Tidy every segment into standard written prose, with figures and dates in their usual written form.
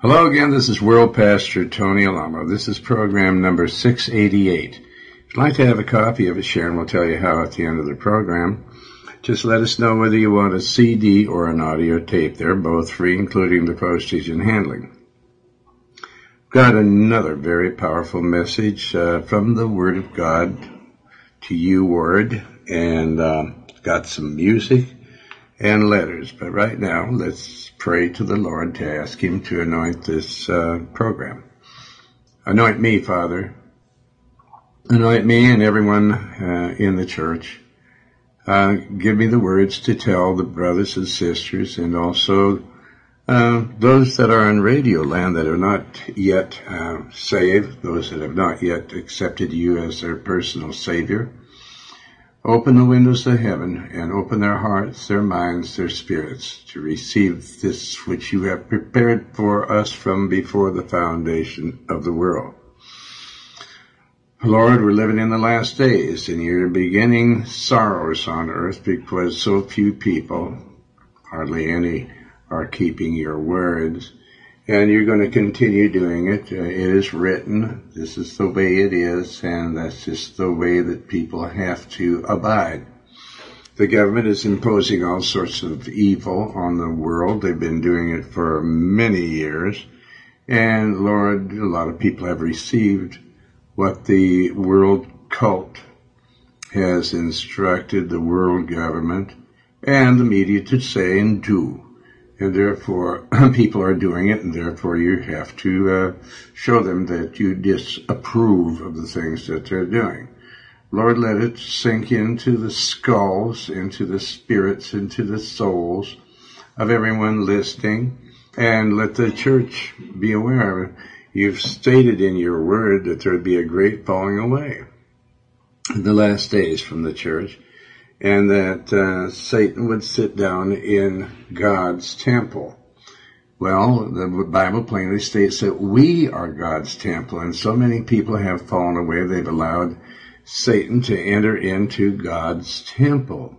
Hello again, this is World Pastor Tony Alamo. This is program number 688. If you'd like to have a copy of it, Sharon will tell you how at the end of the program. Just let us know whether you want a CD or an audio tape. They're both free, including the postage and handling. Got another very powerful message from the Word of God to you, Word, and got some music and letters. But right now, let's pray to the Lord to ask Him to anoint this program. Anoint me, Father. Anoint me and everyone in the church. Give me the words to tell the brothers and sisters, and also those that are in radio land that are not yet saved, those that have not yet accepted you as their personal Savior. Open the windows of heaven and open their hearts, their minds, their spirits to receive this which you have prepared for us from before the foundation of the world. Lord, we're living in the last days, and you're beginning sorrows on earth because so few people, hardly any, are keeping your words. And you're going to continue doing it. It is written. This is the way it is, and that's just the way that people have to abide. The government is imposing all sorts of evil on the world. They've been doing it for many years. And, Lord, a lot of people have received what the world cult has instructed the world government and the media to say and do. And therefore, people are doing it, and therefore you have to show them that you disapprove of the things that they're doing. Lord, let it sink into the skulls, into the spirits, into the souls of everyone listening, and let the church be aware. You've stated in your word that there would be a great falling away in the last days from the church, and that Satan would sit down in God's temple. Well, the Bible plainly states that we are God's temple, and so many people have fallen away. They've allowed Satan to enter into God's temple,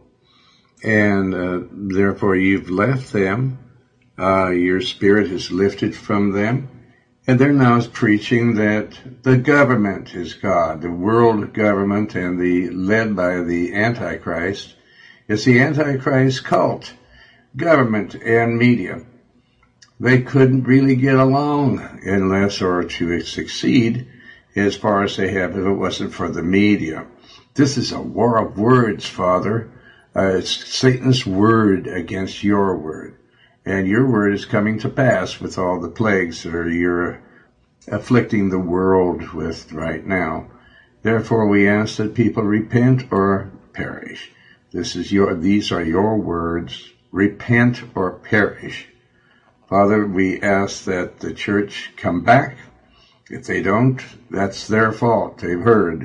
and therefore you've left them. Your spirit is lifted from them, and they're now preaching that the government is God, the world government, and led by the Antichrist. It's the Antichrist cult, government, and media. They couldn't really get along or to succeed as far as they have if it wasn't for the media. This is a war of words, Father. It's Satan's word against your word. And your word is coming to pass with all the plagues that you're afflicting the world with right now. Therefore, we ask that people repent or perish. These are your words. Repent or perish. Father, we ask that the church come back. If they don't, that's their fault. They've heard.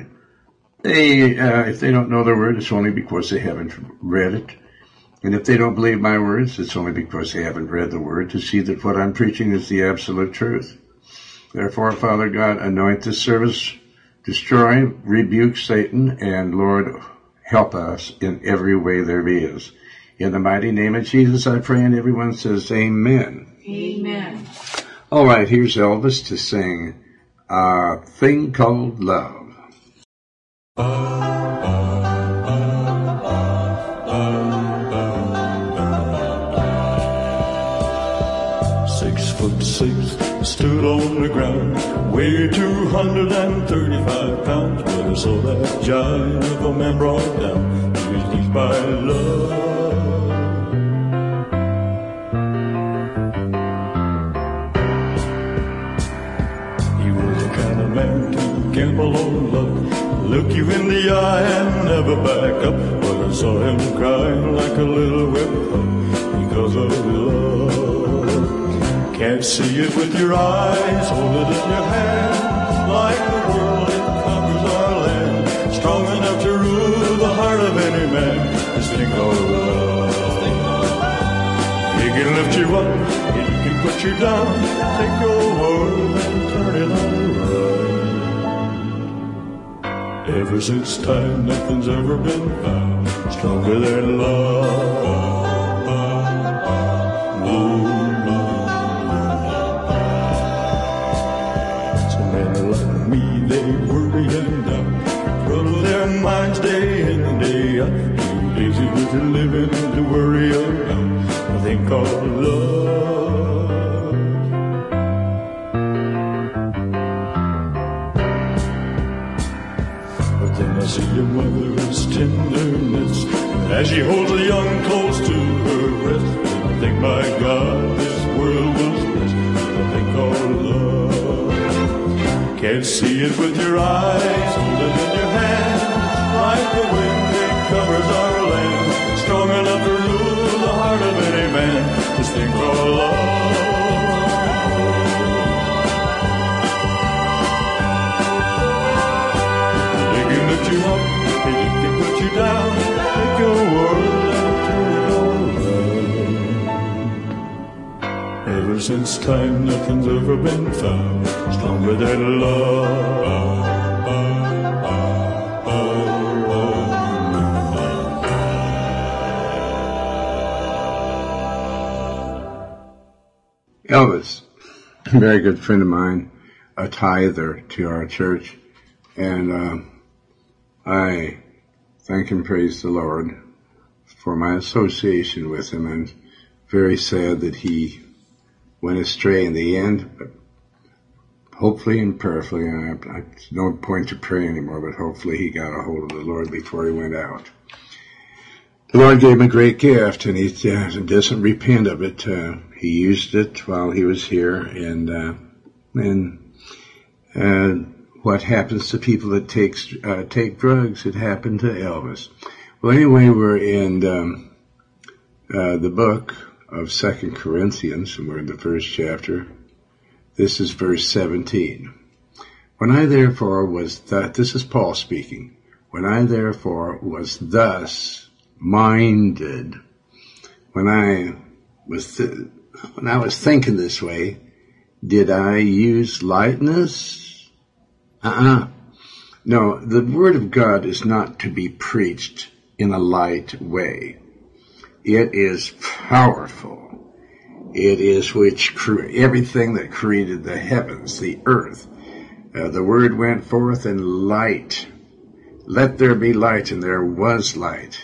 If they don't know the word, it's only because they haven't read it. And if they don't believe my words, it's only because they haven't read the word to see that what I'm preaching is the absolute truth. Therefore, Father God, anoint this service, destroy, rebuke Satan, and Lord, help us in every way there is. In the mighty name of Jesus, I pray, and everyone says amen. Amen. All right, here's Elvis to sing A Thing Called Love. 6'6", stood on the ground, weighed 235 pounds, but I saw that giant of a man brought down to his knees by love. He was the kind of man to gamble on love, look you in the eye and never back up, but I saw him crying like a little whip because of love. Can't see it with your eyes, hold it in your hand, like the world it covers our land, strong enough to rule the heart of any man, this thing called love. He can lift you up, he can put you down, take your world and turn it around. Ever since time, nothing's ever been found stronger than love. worth living to worry about a thing called love. But then I see a mother's tenderness as she holds a young close to her breast. And I think, my God, this world was blessed with a thing called love. Can't see it with your eyes, hold it in your hand, like the wind it covers our land, strong enough to rule the heart of any man, this thing called love. It can lift you up, it can put you down, take your world and turn it around. Ever since time, nothing's ever been found stronger than love. Elvis, a very good friend of mine, a tither to our church, and I thank and praise the Lord for my association with him, and very sad that he went astray in the end, but hopefully and prayerfully, and there's no point to pray anymore, but hopefully he got a hold of the Lord before he went out. The Lord gave him a great gift, and he doesn't repent of it. He used it while he was here, and what happens to people that take drugs? It happened to Elvis. Well, anyway, we're in the book of 2 Corinthians, and we're in the first chapter. This is verse 17. When I therefore was this is Paul speaking. When I therefore was thus minded, when I was thinking this way, did I use lightness? No, the Word of God is not to be preached in a light way. It is powerful. It is everything that created the heavens, the earth. The Word went forth and light. Let there be light, and there was light.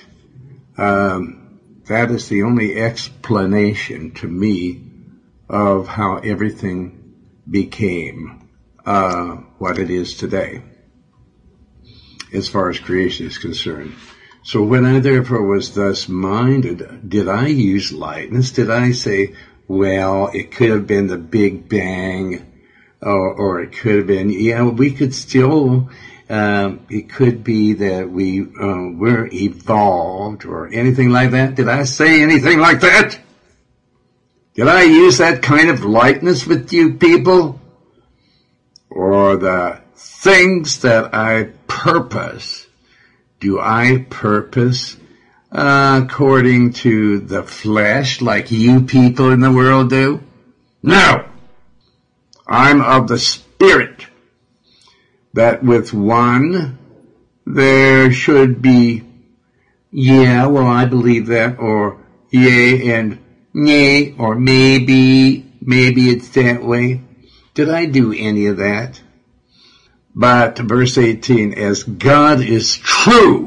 That is the only explanation to me of how everything became what it is today, as far as creation is concerned. So when I therefore was thus minded, did I use lightness? Did I say, well, it could have been the Big Bang, or it could have been, we could still, it could be that we were evolved or anything like that. Did I say anything like that? Did I use that kind of lightness with you people? Or the things that I purpose, do I purpose according to the flesh like you people in the world do? No! I'm of the Spirit, that with one there should be, I believe that, or yea and nay, or maybe it's that way. Did I do any of that? But verse 18, as God is true,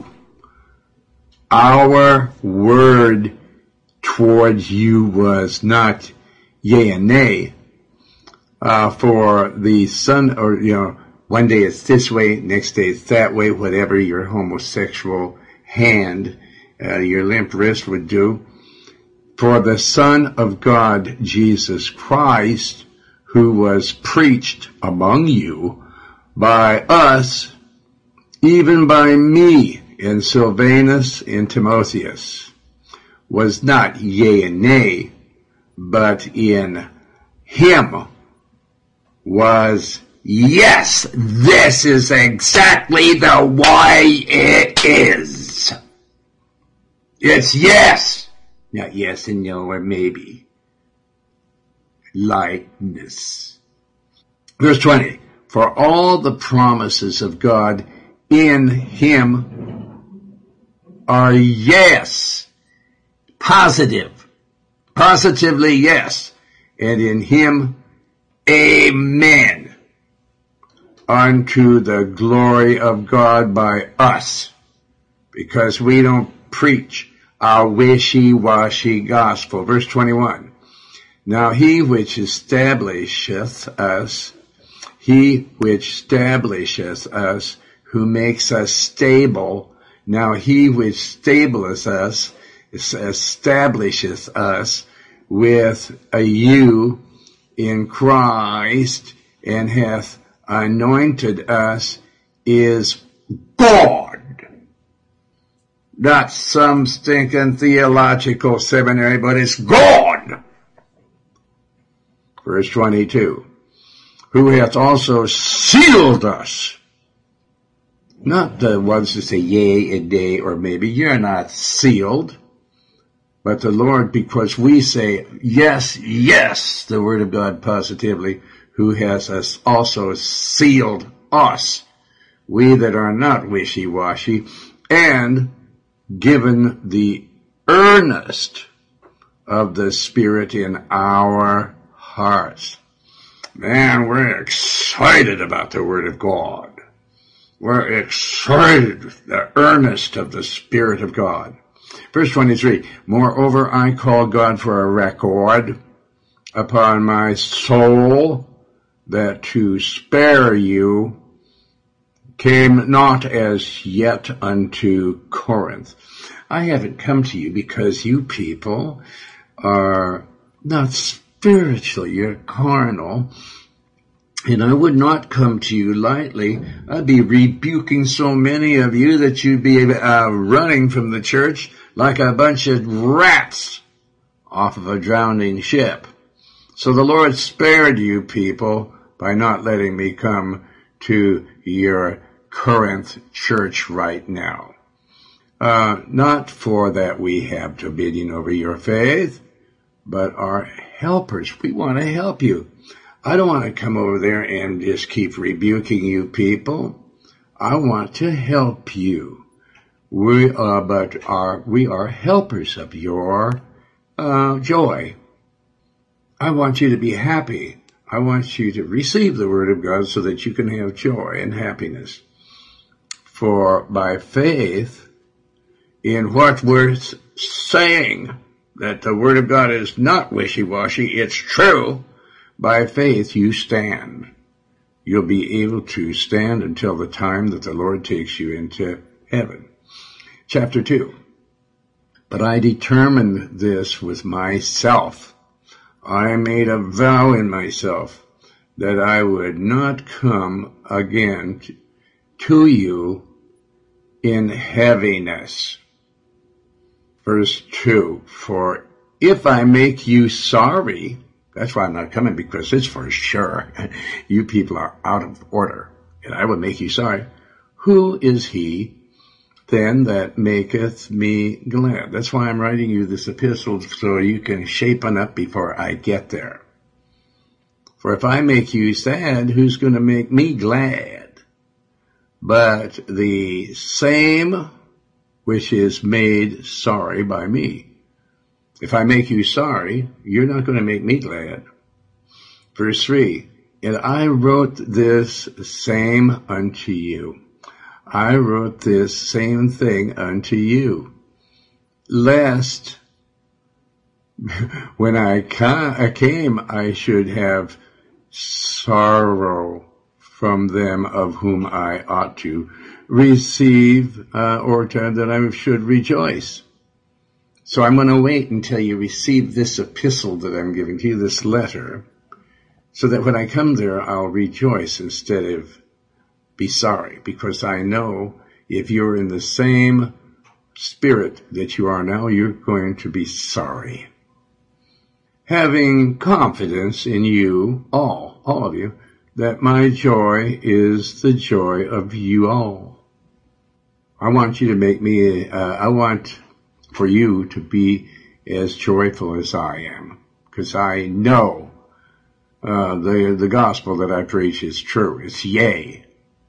our word towards you was not yea and nay, for the Son, or, one day it's this way, next day it's that way, whatever your homosexual hand, your limp wrist would do. For the Son of God, Jesus Christ, who was preached among you by us, even by me and Silvanus and Timotheus, was not yea and nay, but in him was yes. This is exactly the way it is. It's yes. Not yes and no or maybe. Likeness. Verse 20. For all the promises of God in him are yes. Positive. Positively yes. And in him, amen. Unto the glory of God by us. Because we don't preach a wishy-washy gospel. Verse 21. Now he which establisheth us, who makes us stable, now he which establishes us with a you in Christ, and hath anointed us, is God. Not some stinking theological seminary, but it's God. Verse 22. Who hath also sealed us. Not the ones who say yea and nay or maybe. You're not sealed. But the Lord, because we say yes, yes, the word of God positively, who has us also sealed us, we that are not wishy-washy, and given the earnest of the Spirit in our hearts. Man, we're excited about the Word of God. We're excited with the earnest of the Spirit of God. Verse 23, moreover I call God for a record upon my soul, that to spare you came not as yet unto Corinth. I haven't come to you because you people are not spiritual, you're carnal. And I would not come to you lightly. I'd be rebuking so many of you that you'd be running from the church like a bunch of rats off of a drowning ship. So the Lord spared you people by not letting me come to your Corinth church right now. Not for that we have dominion over your faith, but are helpers. We want to help you. I don't want to come over there and just keep rebuking you people. I want to help you. We are helpers of your joy. I want you to be happy. I want you to receive the Word of God so that you can have joy and happiness. For by faith in what we're saying, that the Word of God is not wishy-washy, it's true, by faith you stand. You'll be able to stand until the time that the Lord takes you into heaven. Chapter 2. But I determined this with myself. I made a vow in myself that I would not come again to you in heaviness. Verse 2. For if I make you sorry, that's why I'm not coming, because it's for sure. You people are out of order, and I will make you sorry. Who is he then that maketh me glad? That's why I'm writing you this epistle, so you can shapen up before I get there. For if I make you sad, who's going to make me glad? But the same which is made sorry by me. If I make you sorry, you're not going to make me glad. Verse 3, and I wrote this same unto you. I wrote this same thing unto you, lest when I came I should have sorrow from them of whom I ought to receive, or that I should rejoice. So I'm going to wait until you receive this epistle that I'm giving to you, this letter, so that when I come there, I'll rejoice instead of be sorry, because I know if you're in the same spirit that you are now, you're going to be sorry. Having confidence in you, all of you, that my joy is the joy of you all. I want you to make me, I want for you to be as joyful as I am, because I know the gospel that I preach is true. It's yea,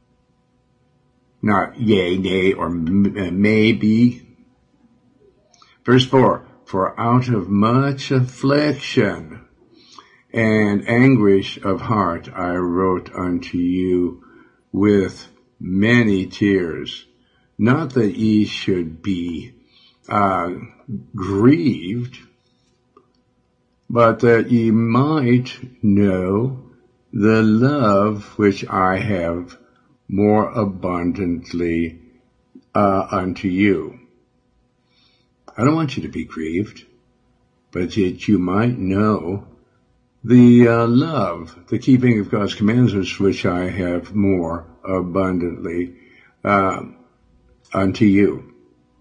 not yea, nay, or maybe. Verse 4, for out of much affliction and anguish of heart I wrote unto you with many tears, not that ye should be grieved, but that ye might know the love which I have more abundantly unto you. I don't want you to be grieved, but that you might know the love, the keeping of God's commandments, which I have more abundantly unto you.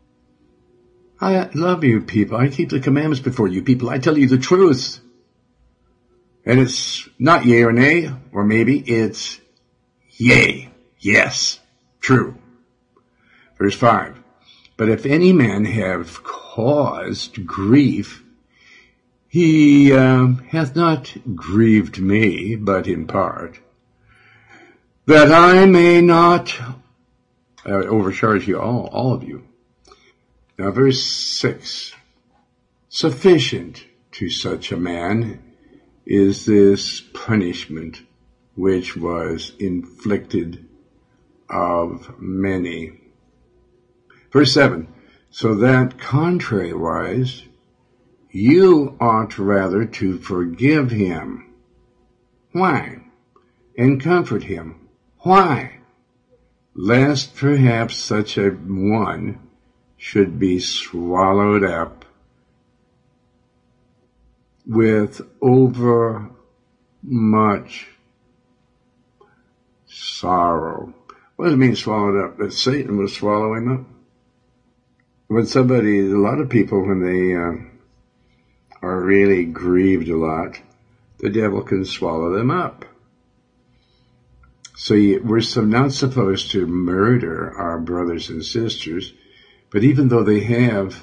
I love you people. I keep the commandments before you people. I tell you the truth. And it's not yea or nay, or maybe it's yea, yes, true. Verse 5, but if any man have caused grief, he hath not grieved me, but in part, that I may not overcharge you all of you. Now verse 6, sufficient to such a man is this punishment which was inflicted of many. Verse 7, so that contrariwise you ought rather to forgive him. Why? And comfort him. Why? Lest perhaps such a one should be swallowed up with over much sorrow. What does it mean swallowed up? That Satan will swallow him up? When a lot of people, when they are really grieved a lot, the devil can swallow them up. So we're not supposed to murder our brothers and sisters, but even though they have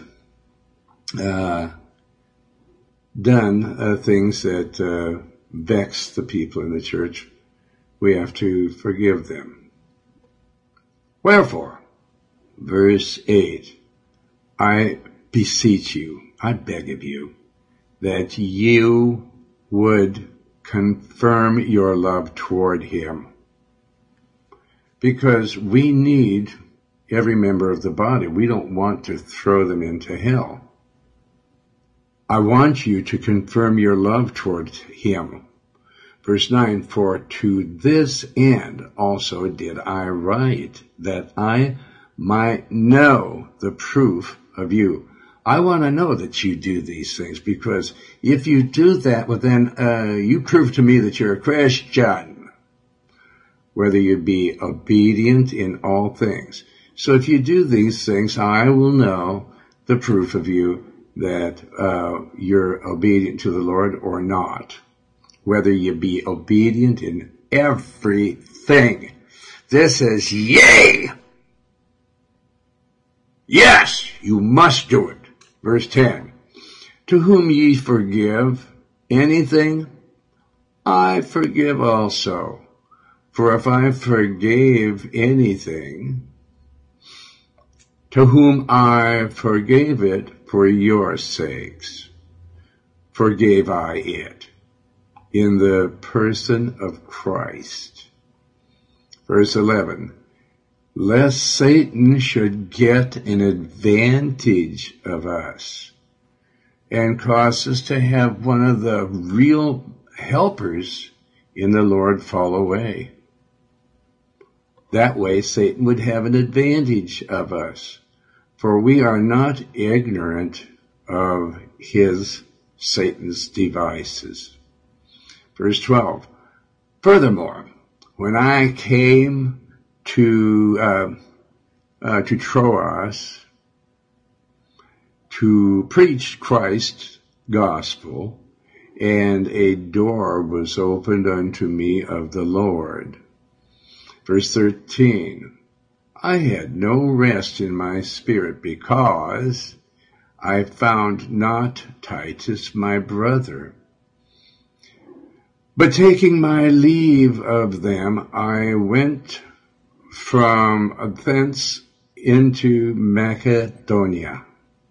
done things that vex the people in the church, we have to forgive them. Wherefore, verse 8, I beseech you, I beg of you, that you would confirm your love toward him. Because we need every member of the body. We don't want to throw them into hell. I want you to confirm your love towards him. Verse 9, for to this end also did I write, that I might know the proof of you. I want to know that you do these things, because if you do that, well then you prove to me that you're a Christian, whether you be obedient in all things. So if you do these things, I will know the proof of you that you're obedient to the Lord or not, whether you be obedient in everything. This is yea. Yes, you must do it. Verse 10, to whom ye forgive anything, I forgive also. For if I forgave anything, to whom I forgave it for your sakes, forgave I it in the person of Christ. Verse 11, lest Satan should get an advantage of us and cause us to have one of the real helpers in the Lord fall away. That way Satan would have an advantage of us, for we are not ignorant of Satan's devices. Verse 12, furthermore, when I came to Troas to preach Christ's gospel, and a door was opened unto me of the Lord. Verse 13, I had no rest in my spirit, because I found not Titus my brother. But taking my leave of them, I went from thence into Macedonia.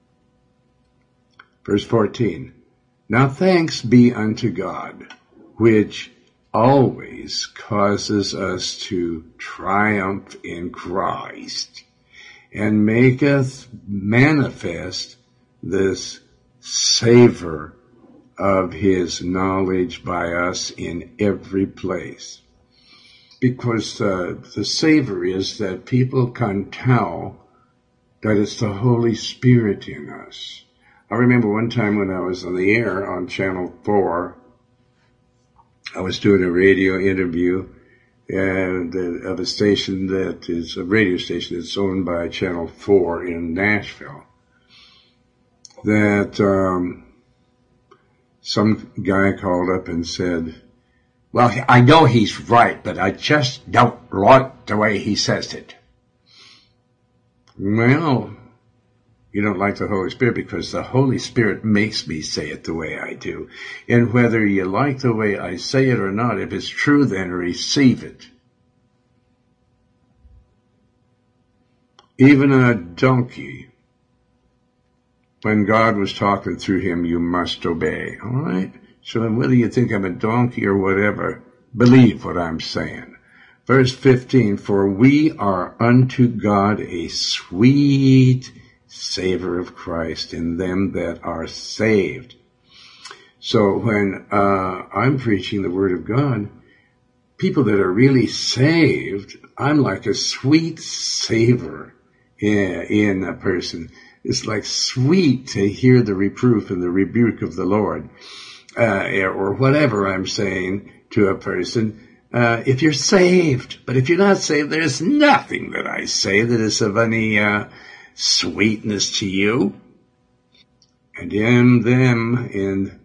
Verse 14, now thanks be unto God, which always causes us to triumph in Christ, and maketh manifest this savor of his knowledge by us in every place. Because the savor is that people can tell that it's the Holy Spirit in us. I remember one time when I was on the air on Channel 4, I was doing a radio interview of a station that is a radio station that's owned by Channel 4 in Nashville. That some guy called up and said, "Well, I know he's right, but I just don't like the way he says it." Well, you don't like the Holy Spirit because the Holy Spirit makes me say it the way I do. And whether you like the way I say it or not, if it's true, then receive it. Even a donkey, when God was talking through him, you must obey. All right? So whether you think I'm a donkey or whatever, believe what I'm saying. Verse 15, for we are unto God a sweet savor of Christ in them that are saved. So when I'm preaching the Word of God, people that are really saved, I'm like a sweet savor in a person. It's like sweet to hear the reproof and the rebuke of the Lord, or whatever I'm saying to a person. If you're saved, but if you're not saved, there's nothing that I say that is of any sweetness to you. And in them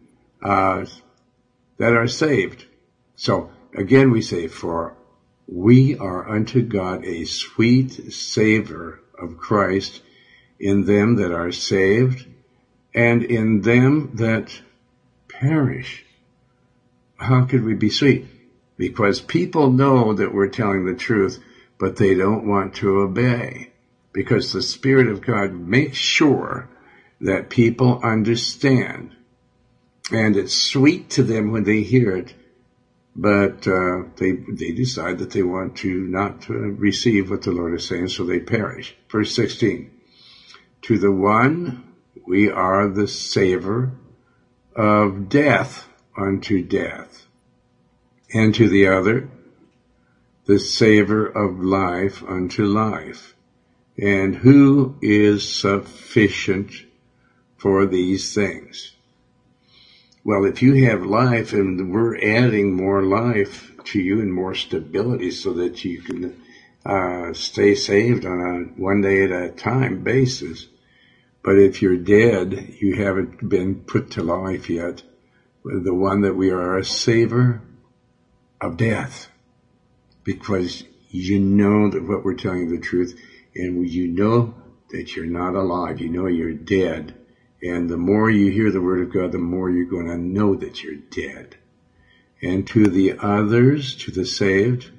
that are saved. So again we say, for we are unto God a sweet savor of Christ in them that are saved and in them that perish. How could we be sweet? Because people know that we're telling the truth, but they don't want to obey. Because the Spirit of God makes sure that people understand. And it's sweet to them when they hear it, but they decide that they want to not receive what the Lord is saying, so they perish. Verse 16, to the one we are the savor of death unto death, and to the other the savor of life unto life. And who is sufficient for these things? Well, if you have life and we're adding more life to you and more stability so that you can stay saved on a one day at a time basis. But if you're dead, you haven't been put to life yet. The one that we are a savor of death, because you know that what we're telling you the truth, and you know that you're not alive. You know you're dead. And the more you hear the Word of God, the more you're going to know that you're dead. And to the others, to the saved,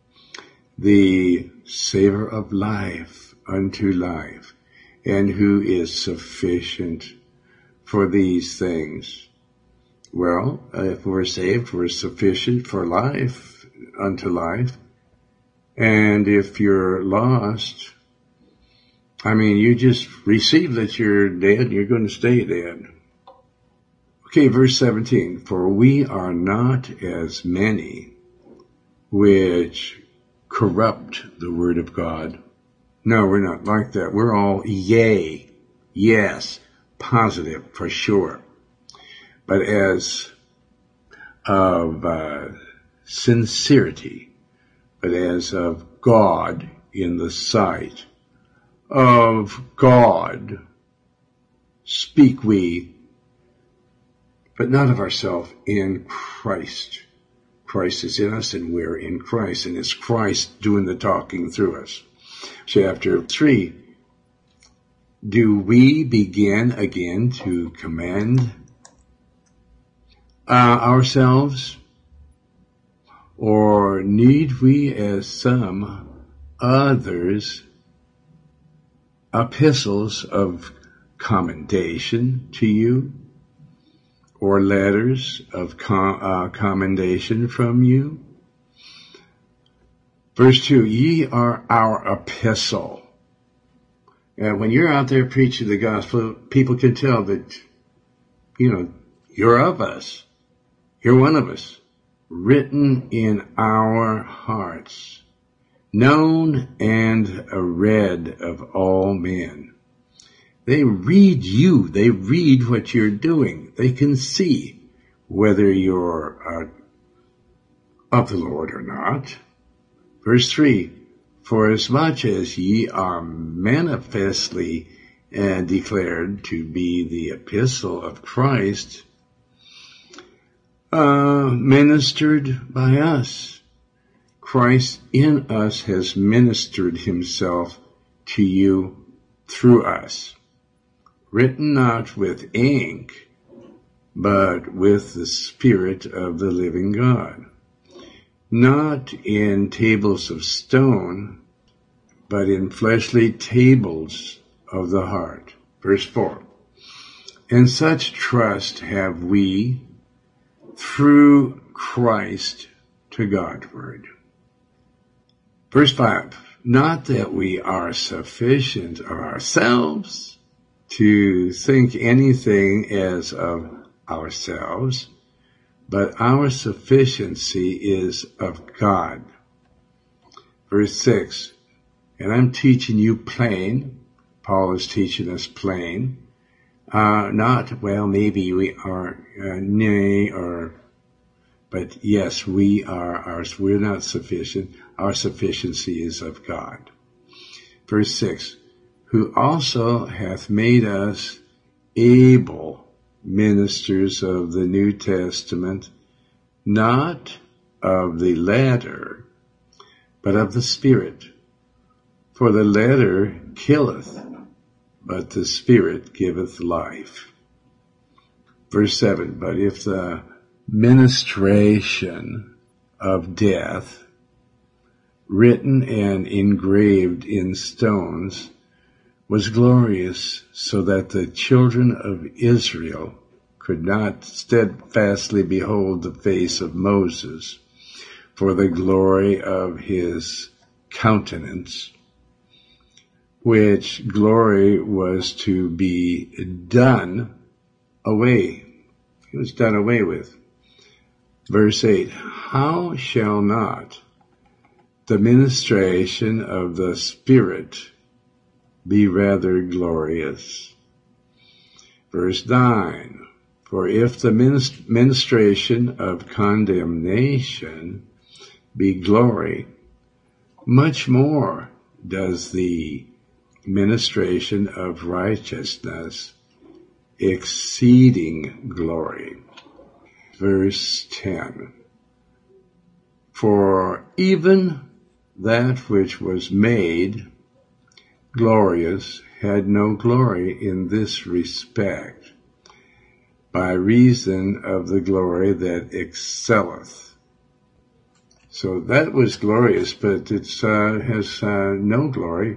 the savor of life unto life. And who is sufficient for these things? Well, if we're saved, we're sufficient for life unto life. And if you're lost, I mean, you just receive that you're dead, you're going to stay dead. Okay, verse 17, for we are not as many which corrupt the word of God. No, we're not like that. We're all yea, yes, positive, for sure. But as of sincerity, but as of God in the sight of God speak we, but not of ourselves, in Christ. Christ is in us and we're in Christ, and it's Christ doing the talking through us. Chapter 3, do we begin again to commend ourselves, or need we, as some others, epistles of commendation to you, or letters of commendation from you? Verse 2, ye are our epistle. when you're out there preaching the gospel, people can tell that, you're of us. You're one of us. Written in our hearts. Known and read of all men. They read you. They read what you're doing. They can see whether you're of the Lord or not. Verse 3, for as much as ye are manifestly declared to be the epistle of Christ, ministered by us. Christ in us has ministered himself to you through us, written not with ink, but with the Spirit of the living God, not in tables of stone, but in fleshly tables of the heart. Verse 4, and such trust have we through Christ to Godward. Verse 5, not that we are sufficient of ourselves to think anything as of ourselves, but our sufficiency is of God. Verse 6, and I'm teaching you plain. Paul is teaching us plain. Not, well, maybe we are, but yes, we're not sufficient. Our sufficiency is of God. Verse 6, who also hath made us able ministers of the New Testament, not of the letter, but of the Spirit. For the letter killeth, but the Spirit giveth life. Verse 7, but if the ministration of death, written and engraved in stones, was glorious, so that the children of Israel could not steadfastly behold the face of Moses for the glory of his countenance, which glory was to be done away. It was done away with. Verse 8, how shall not the ministration of the Spirit be rather glorious? Verse 9, for if the ministration of condemnation be glory, much more does the ministration of righteousness exceeding glory. Verse 10, for even that which was made glorious had no glory in this respect, by reason of the glory that excelleth. So that was glorious, but it has no glory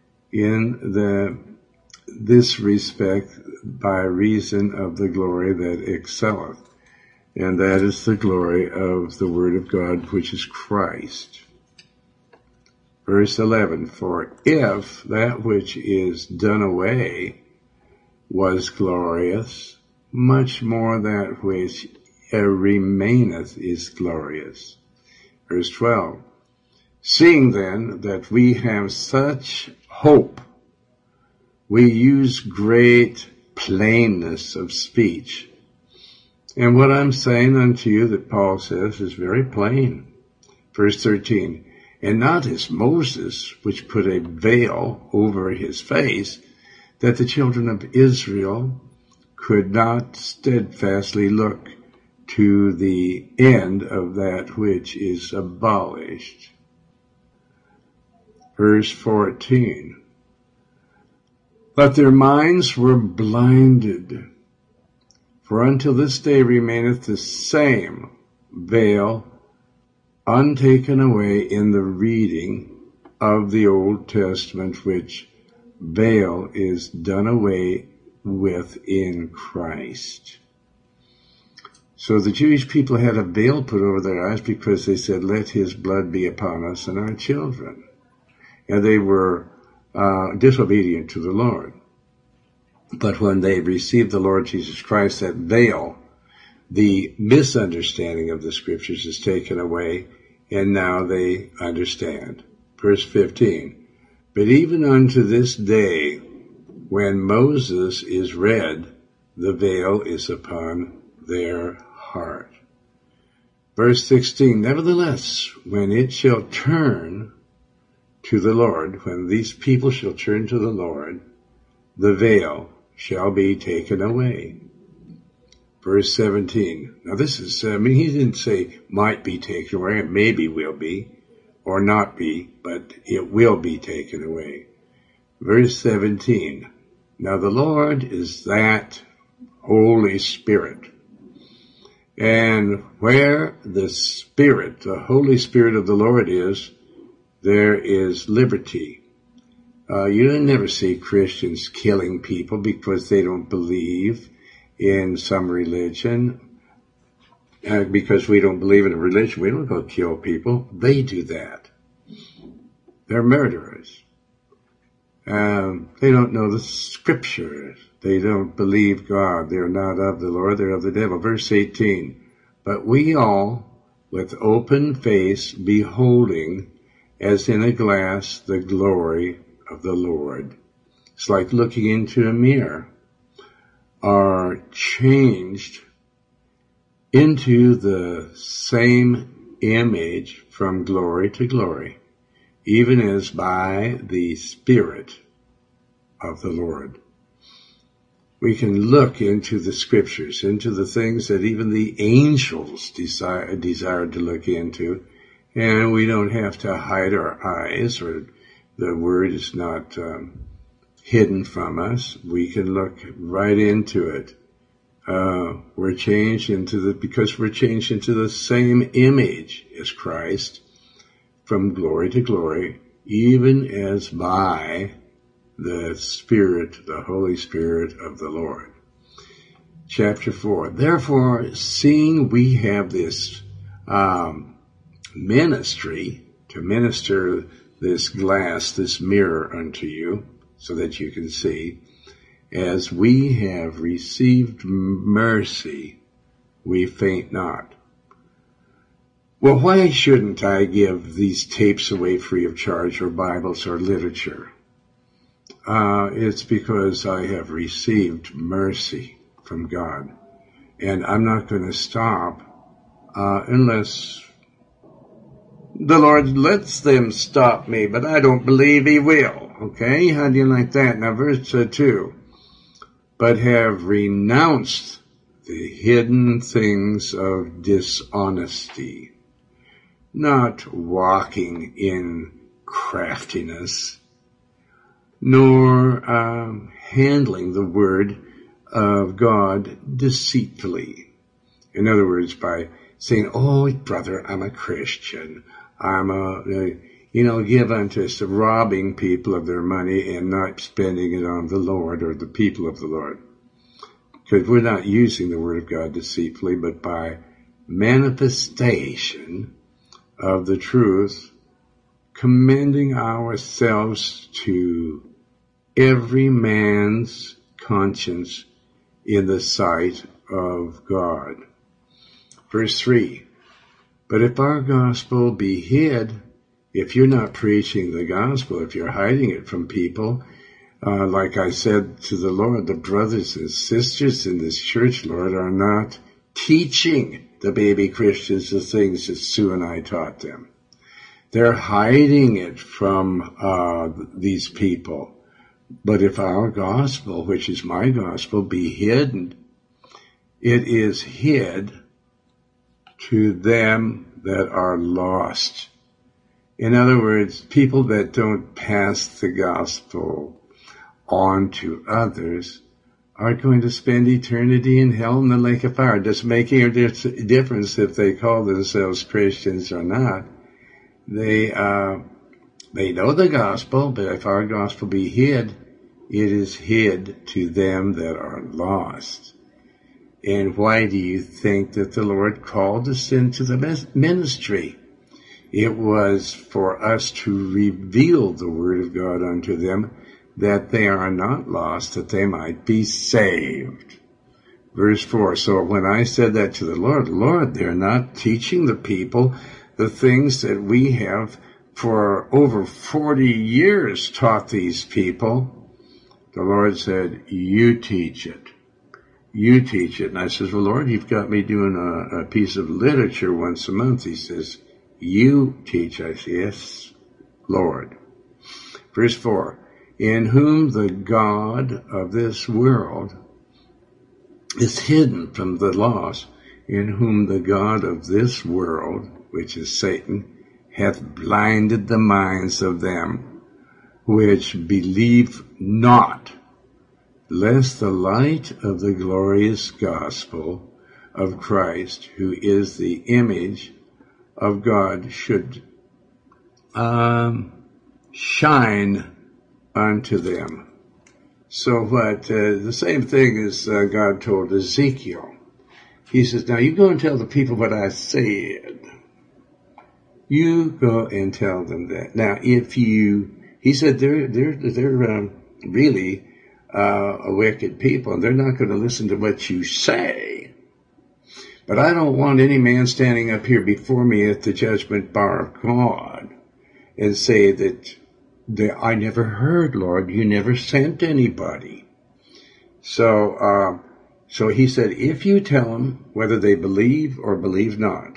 in this respect, by reason of the glory that excelleth. And that is the glory of the Word of God, which is Christ. Verse 11, for if that which is done away was glorious, much more that which remaineth is glorious. Verse 12, seeing then that we have such hope, we use great plainness of speech. And what I'm saying unto you that Paul says is very plain. Verse 13, and not as Moses, which put a veil over his face, that the children of Israel could not steadfastly look to the end of that which is abolished. Verse 14, but their minds were blinded, for until this day remaineth the same veil untaken away in the reading of the Old Testament, which veil is done away with in Christ. So the Jewish people had a veil put over their eyes because they said, let his blood be upon us and our children. And they were disobedient to the Lord. But when they received the Lord Jesus Christ, that veil, the misunderstanding of the Scriptures is taken away, and now they understand. Verse 15, but even unto this day, when Moses is read, the veil is upon their heart. Verse 16, nevertheless, when it shall turn to the Lord, when these people shall turn to the Lord, the veil shall be taken away. Verse 17. Now this is, he didn't say might be taken away, it maybe will be, or not be, but it will be taken away. Verse 17. Now the Lord is that Holy Spirit. And where the Spirit, the Holy Spirit of the Lord is, there is liberty. You never see Christians killing people because they don't believe in some religion. Because we don't believe in a religion, we don't go kill people. They do that. They're murderers. They don't know the Scriptures. They don't believe God. They're not of the Lord, they're of the devil. Verse 18, but we all, with open face, beholding, as in a glass, the glory of the Lord. It's like looking into a mirror, are changed into the same image from glory to glory, even as by the Spirit of the Lord. We can look into the Scriptures, into the things that even the angels desire to look into, and we don't have to hide our eyes, or the Word is not hidden from us. We can look right into it. We're changed because we're changed into the same image as Christ, from glory to glory, even as by the Spirit, the Holy Spirit of the Lord. Chapter 4. Therefore, seeing we have this ministry to minister this glass, this mirror unto you, so that you can see, as we have received mercy, we faint not. Well, why shouldn't I give these tapes away free of charge, or Bibles, or literature? It's because I have received mercy from God. And I'm not going to stop unless the Lord lets them stop me, but I don't believe He will. Okay? How do you like that? Now, verse 2. But have renounced the hidden things of dishonesty, not walking in craftiness, nor handling the word of God deceitfully. In other words, by saying, oh, brother, I'm a Christian. I'm give unto us, robbing people of their money and not spending it on the Lord or the people of the Lord. Because we're not using the word of God deceitfully, but by manifestation of the truth, commending ourselves to every man's conscience in the sight of God. Verse 3, but if our gospel be hid, if you're not preaching the gospel, if you're hiding it from people, like I said to the Lord, the brothers and sisters in this church, Lord, are not teaching the baby Christians the things that Sue and I taught them. They're hiding it from these people. But if our gospel, which is my gospel, be hidden, it is hid to them that are lost. In other words, people that don't pass the gospel on to others are going to spend eternity in hell in the lake of fire. It doesn't make any difference if they call themselves Christians or not. They know the gospel, but if our gospel be hid, it is hid to them that are lost. And why do you think that the Lord called us into the ministry? It was for us to reveal the word of God unto them, that they are not lost, that they might be saved. Verse 4, so when I said that to the Lord, they're not teaching the people the things that we have for over 40 years taught these people. The Lord said, you teach it. You teach it. And I says, well, Lord, you've got me doing a piece of literature once a month. He says, you teach. I say, yes, Lord. Verse 4, in whom the God of this world is hidden from the lost, in whom the God of this world, which is Satan, hath blinded the minds of them which believe not, lest the light of the glorious gospel of Christ, who is the image of God, should shine unto them. So the same thing as God told Ezekiel. He says, now you go and tell the people what I said. You go and tell them that. Now, he said they're really a wicked people, and they're not going to listen to what you say. But I don't want any man standing up here before me at the judgment bar of God and say that I never heard, Lord, you never sent anybody. So he said, if you tell them whether they believe or believe not,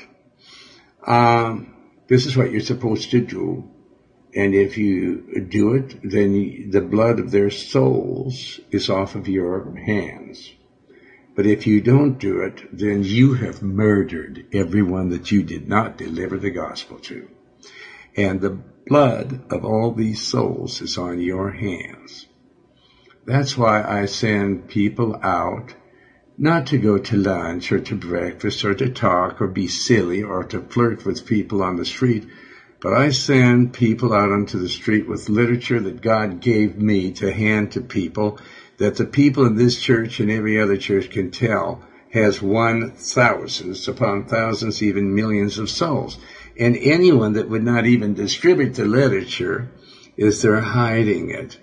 this is what you're supposed to do. And if you do it, then the blood of their souls is off of your hands. But if you don't do it, then you have murdered everyone that you did not deliver the gospel to. And the blood of all these souls is on your hands. That's why I send people out, not to go to lunch or to breakfast or to talk or be silly or to flirt with people on the street, but I send people out onto the street with literature that God gave me to hand to people, that the people in this church and every other church can tell has won thousands upon thousands, even millions of souls. And anyone that would not even distribute the literature is there hiding it.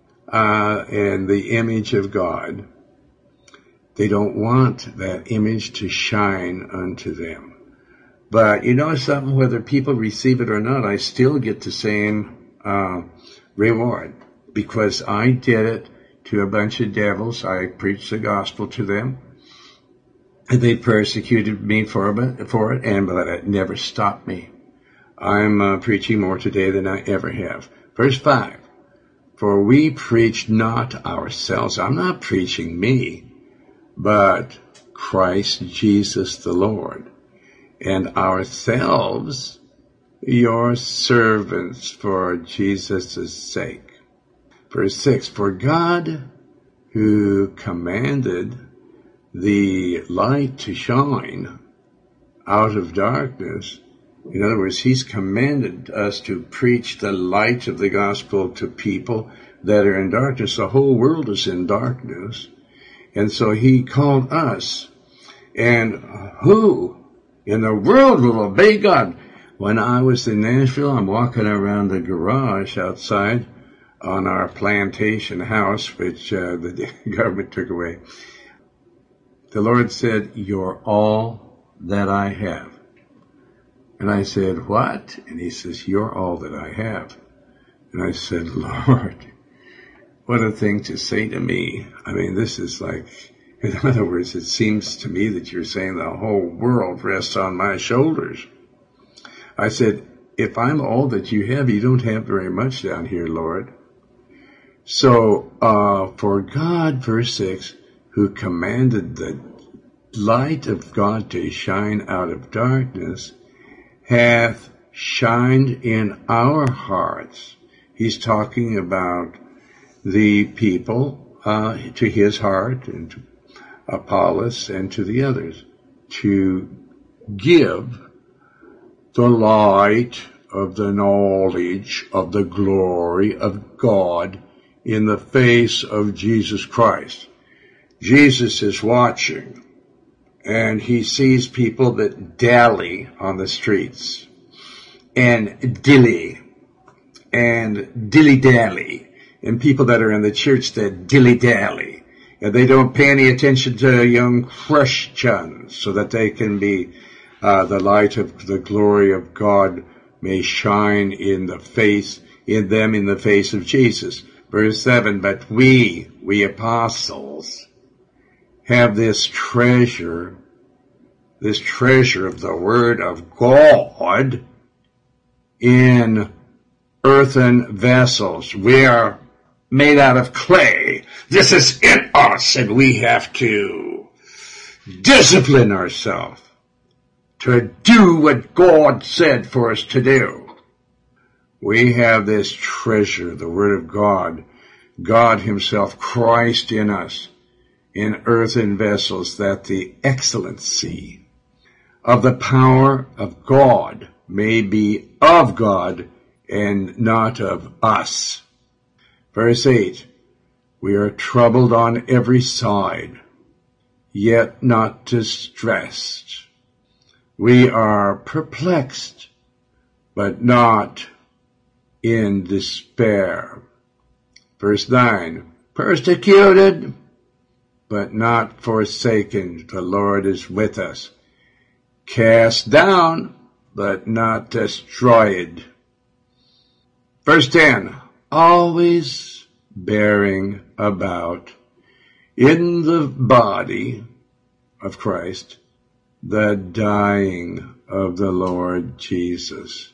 And the image of God, they don't want that image to shine unto them. But you know something, whether people receive it or not, I still get the same reward, because I did it to a bunch of devils. I preached the gospel to them, and they persecuted me for it, but it never stopped me. I'm preaching more today than I ever have. Verse 5, for we preach not ourselves. I'm not preaching me, but Christ Jesus the Lord, and ourselves your servants for Jesus' sake. Verse 6, for God, who commanded the light to shine out of darkness, in other words, he's commanded us to preach the light of the gospel to people that are in darkness. The whole world is in darkness. And so he called us. And who in the world will obey God? When I was in Nashville, I'm walking around the garage outside on our plantation house, which the government took away. The Lord said, you're all that I have. And I said, what? And he says, you're all that I have. And I said, Lord, what a thing to say to me. I mean, this is like, in other words, it seems to me that you're saying the whole world rests on my shoulders. I said, if I'm all that you have, you don't have very much down here, Lord. So, for God, verse 6, who commanded the light of God to shine out of darkness, hath shined in our hearts. He's talking about the people to his heart, and to Apollos, and to the others, to give the light of the knowledge of the glory of God in the face of Jesus Christ. Jesus is watching, and he sees people that dally on the streets. and dilly and dilly-dally, and people that are in the church that dilly-dally, and they don't pay any attention to young Christians so that they can be the light of the glory of God may shine in them in the face of Jesus. Verse 7, but we apostles, have this treasure of the Word of God in earthen vessels. We are made out of clay. This is in us, and we have to discipline ourselves to do what God said for us to do. We have this treasure, the Word of God, God Himself, Christ in us, in earthen vessels, that the excellency of the power of God may be of God and not of us. Verse 8, we are troubled on every side, yet not distressed. We are perplexed, but not in despair. Verse 9, persecuted, but not forsaken. The Lord is with us. Cast down, but not destroyed. Verse 10, always bearing about in the body of Christ the dying of the Lord Jesus,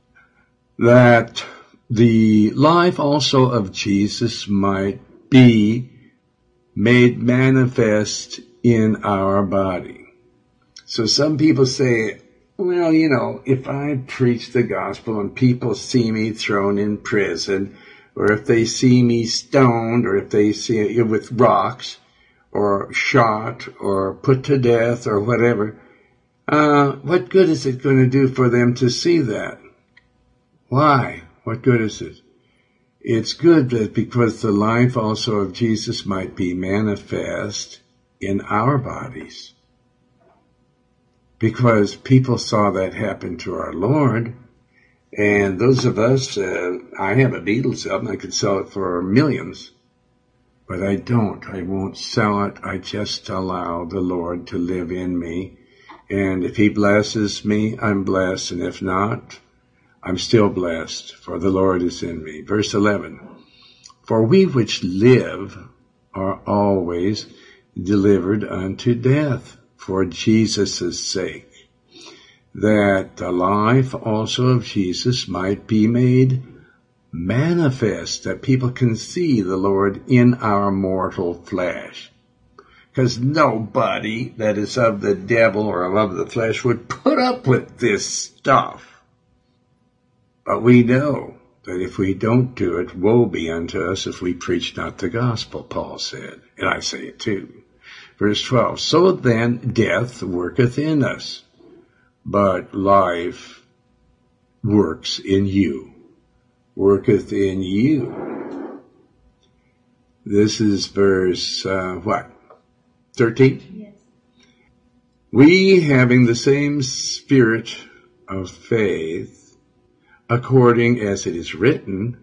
that the life also of Jesus might be made manifest in our body. So some people say, well, if I preach the gospel and people see me thrown in prison, or if they see me stoned, or if they see it with rocks, or shot, or put to death, or whatever, what good is it going to do for them to see that? Why? What good is it? It's good that because the life also of Jesus might be manifest in our bodies. Because people saw that happen to our Lord, and those of us, I have a Beatles album, I could sell it for millions, but I don't. I won't sell it. I just allow the Lord to live in me, and if He blesses me, I'm blessed, and if not, I'm still blessed, for the Lord is in me. Verse 11, for we which live are always delivered unto death for Jesus' sake, that the life also of Jesus might be made manifest, that people can see the Lord in our mortal flesh. Because nobody that is of the devil or of the flesh would put up with this stuff. But we know that if we don't do it, woe be unto us if we preach not the gospel, Paul said. And I say it too. Verse 12, so then death worketh in us, but life works in you. Worketh in you. This is verse, 13? Yes. We, having the same spirit of faith, according as it is written,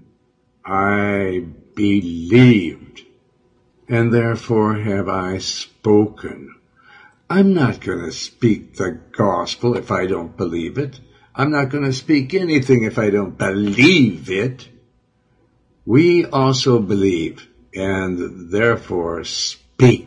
I believed, and therefore have I spoken. I'm not going to speak the gospel if I don't believe it. I'm not going to speak anything if I don't believe it. We also believe, and therefore speak.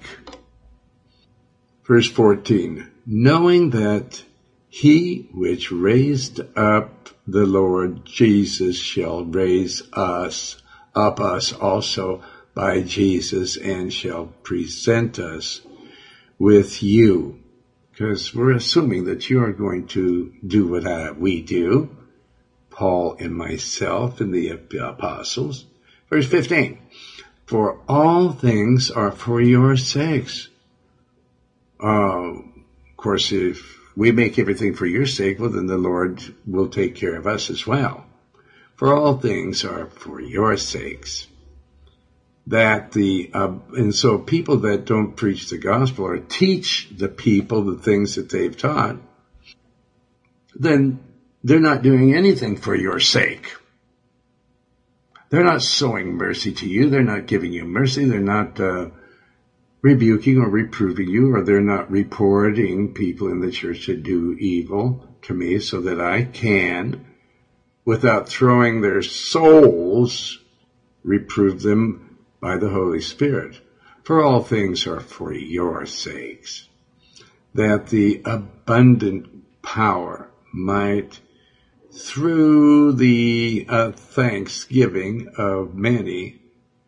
Verse 14, knowing that He which raised up the Lord Jesus shall raise us also by Jesus, and shall present us with you. Because we're assuming that you are going to do what we do, Paul and myself and the apostles. Verse 15, for all things are for your sakes. Of course, if we make everything for your sake, well, then the Lord will take care of us as well. For all things are for your sakes. And so people that don't preach the gospel or teach the people the things that they've taught, then they're not doing anything for your sake. They're not showing mercy to you. They're not giving you mercy. They're not rebuking or reproving you, or they're not reporting people in the church that do evil to me so that I can, without throwing their souls, reprove them by the Holy Spirit. For all things are for your sakes, that the abundant power might, through the thanksgiving of many,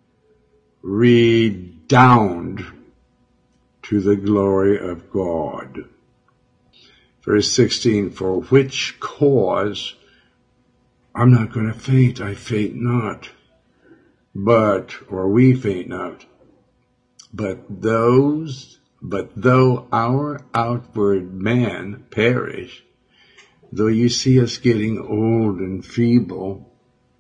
redound to the glory of God. Verse 16, for which cause I'm not going to faint, I faint not, or we faint not, but though our outward man perish, though you see us getting old and feeble,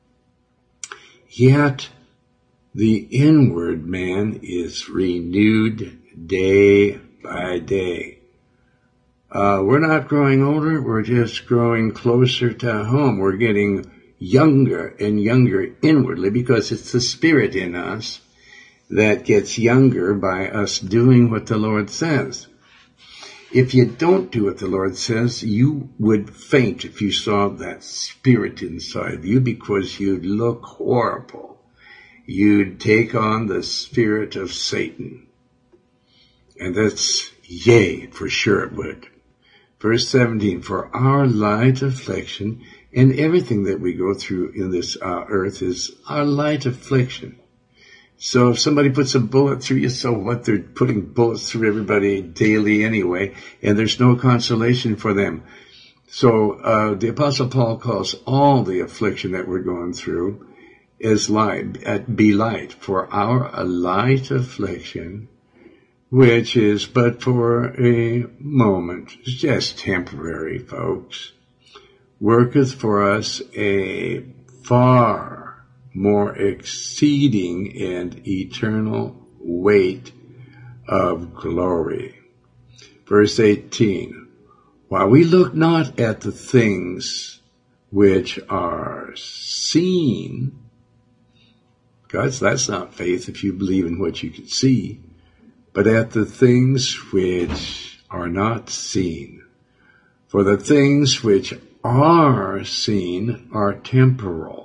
yet the inward man is renewed day by day. We're not growing older, we're just growing closer to home. We're getting younger and younger inwardly because it's the Spirit in us that gets younger by us doing what the Lord says. If you don't do what the Lord says, you would faint if you saw that Spirit inside of you, because you'd look horrible. You'd take on the spirit of Satan. And that's yea, for sure it would. Verse 17, for our light affliction, and everything that we go through in this earth is our light affliction. So if somebody puts a bullet through you, so what? They're putting bullets through everybody daily anyway, and there's no consolation for them. So the Apostle Paul calls all the affliction that we're going through as light, be light, for our light affliction, which is but for a moment. It's just temporary, folks. Worketh for us a far more exceeding and eternal weight of glory. Verse 18, while we look not at the things which are seen, guys, that's not faith if you believe in what you can see, but at the things which are not seen. For the things which are seen are temporary,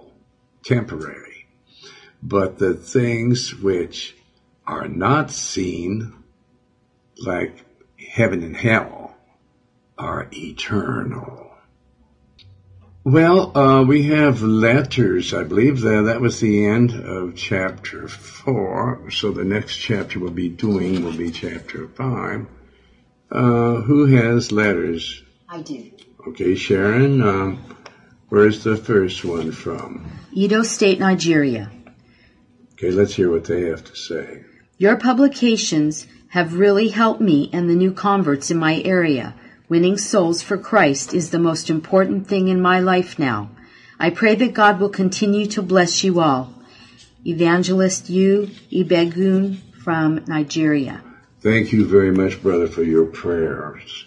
but the things which are not seen, like heaven and hell, are eternal. Well, we have letters, I believe. That was the end of chapter 4. So the next chapter we'll be doing will be chapter 5. Who has letters? I do. Okay, Sharon, where's the first one from? Edo State, Nigeria. Okay, let's hear what they have to say. Your publications have really helped me and the new converts in my area. Winning souls for Christ is the most important thing in my life now. I pray that God will continue to bless you all. Evangelist Yu Ibegun from Nigeria. Thank you very much, brother, for your prayers.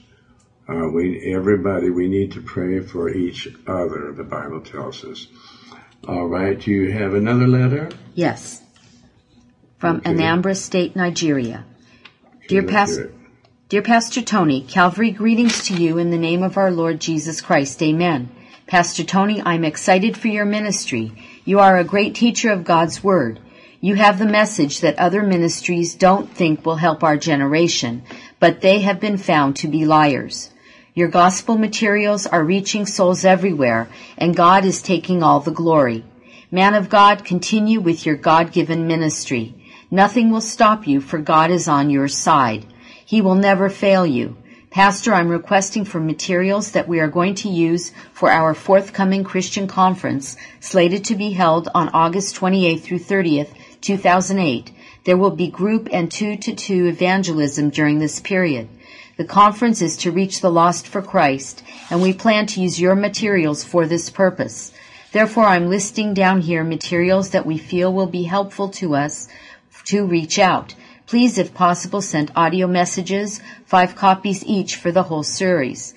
We need to pray for each other, the Bible tells us. All right, do you have another letter? Yes. From Anambra State, Nigeria. Dear Pastor Tony, Calvary greetings to you in the name of our Lord Jesus Christ. Amen. Pastor Tony, I'm excited for your ministry. You are a great teacher of God's Word. You have the message that other ministries don't think will help our generation, but they have been found to be liars. Your gospel materials are reaching souls everywhere, and God is taking all the glory. Man of God, continue with your God-given ministry. Nothing will stop you, for God is on your side. He will never fail you. Pastor, I'm requesting for materials that we are going to use for our forthcoming Christian conference, slated to be held on August 28th through 30th, 2008. There will be group and 2-to-2 evangelism during this period. The conference is to reach the lost for Christ, and we plan to use your materials for this purpose. Therefore, I'm listing down here materials that we feel will be helpful to us to reach out. Please, if possible, send audio messages, 5 copies each for the whole series.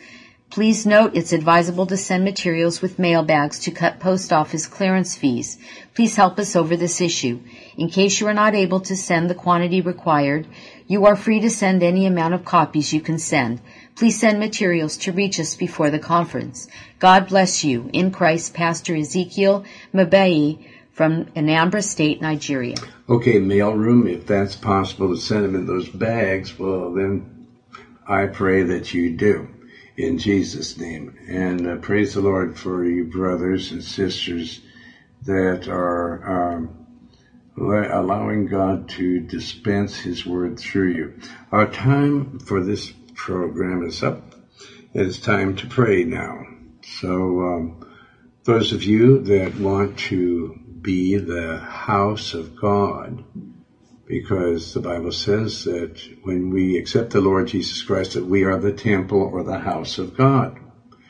Please note it's advisable to send materials with mail bags to cut post office clearance fees. Please help us over this issue. In case you are not able to send the quantity required, you are free to send any amount of copies you can send. Please send materials to reach us before the conference. God bless you. In Christ, Pastor Ezekiel Mabai from Anambra State, Nigeria. Okay, mailroom, if that's possible to send them in those bags, well, then I pray that you do. In Jesus' name. And praise the Lord for you brothers and sisters that are allowing God to dispense His word through you. Our time for this program is up. It is time to pray now. So those of you that want to be the house of God, because the Bible says that when we accept the Lord Jesus Christ, that we are the temple or the house of God.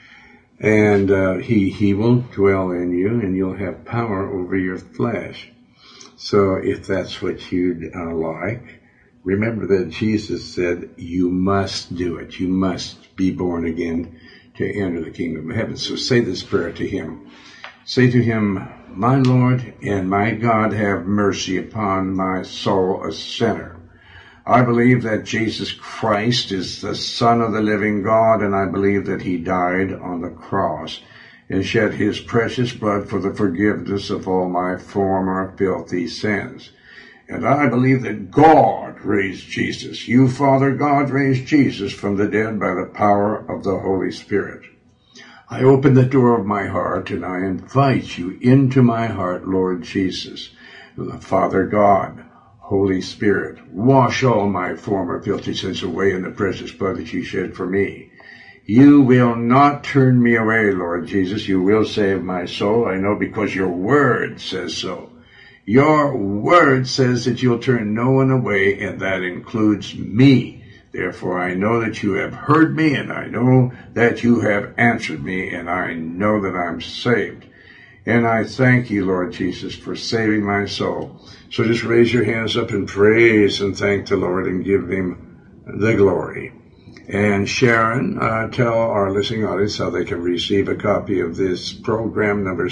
And He will dwell in you, and you'll have power over your flesh. So if that's what you'd like, remember that Jesus said you must do it. You must be born again to enter the kingdom of heaven. So say this prayer to Him. Say to Him, my Lord and my God, have mercy upon my soul, a sinner. I believe that Jesus Christ is the Son of the living God, and I believe that He died on the cross and shed His precious blood for the forgiveness of all my former filthy sins. And I believe that God raised Jesus. You, Father God, raised Jesus from the dead by the power of the Holy Spirit. I open the door of my heart and I invite you into my heart, Lord Jesus. Father God, Holy Spirit, wash all my former filthy sins away in the precious blood that you shed for me. You will not turn me away, Lord Jesus. You will save my soul. I know because your word says so. Your word says that you'll turn no one away, and that includes me. Therefore, I know that you have heard me, and I know that you have answered me, and I know that I'm saved. And I thank you, Lord Jesus, for saving my soul. So just raise your hands up and praise and thank the Lord and give Him the glory. And Sharon, tell our listening audience how they can receive a copy of this program number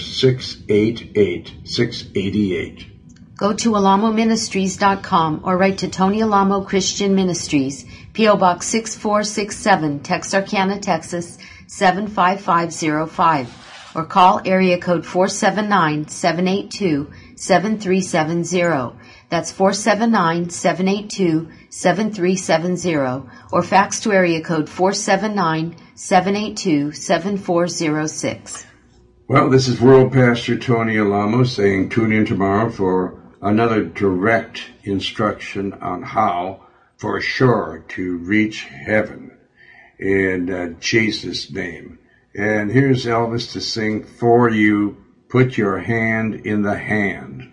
688. Go to alamoministries.com or write to Tony Alamo Christian Ministries, P.O. Box 6467, Texarkana, Texas 75505, or call area code 479-782-7370. That's 479-782-7370, or fax to area code 479-782-7406. Well, this is World Pastor Tony Alamo saying tune in tomorrow for another direct instruction on how for sure to reach heaven in Jesus' name. And here's Elvis to sing for you, Put Your Hand in the Hand.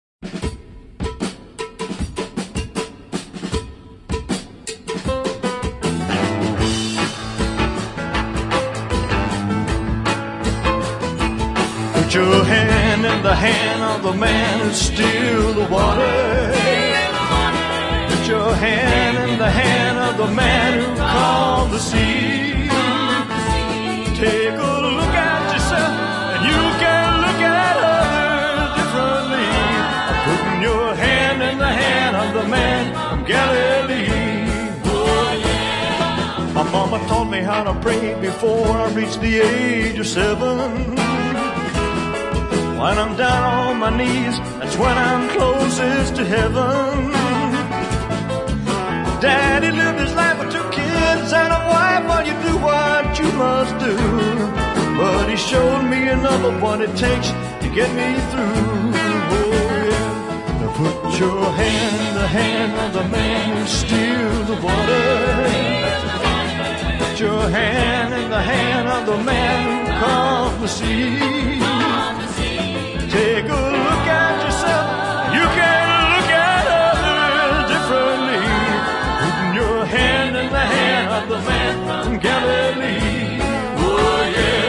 Put your hand in the hand of the man who still the water. Put your hand in the hand of the man who calmed the sea. Take a look at yourself and you can look at others differently. Putting your hand in the hand of the man from Galilee. Oh, yeah. My mama taught me how to pray before I reached the age of 7. When I'm down on my knees, that's when I'm closest to heaven. Daddy lived his life with 2 kids and a wife, while you do what you must do. But he showed me another what it takes to get me through. Oh yeah. Now put your hand in the hand of the man who steals the water. Put your hand in the hand of the man who calms the sea. Take a look at yourself, you can look at others differently. Putting your hand in the hand of the man from Galilee. Oh yeah.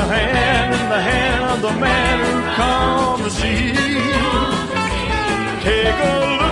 in the hand of the man who calmed the sea. Take a look